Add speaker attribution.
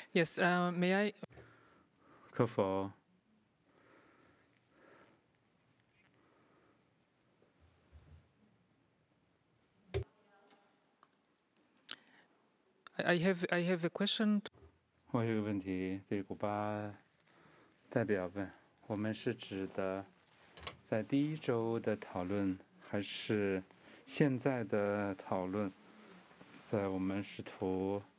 Speaker 1: Yes, may I?
Speaker 2: 可否
Speaker 1: I have a question.
Speaker 2: 我有个问题对古巴代表问：我们是指的在第一周的讨论，还是现在的讨论？在我们试图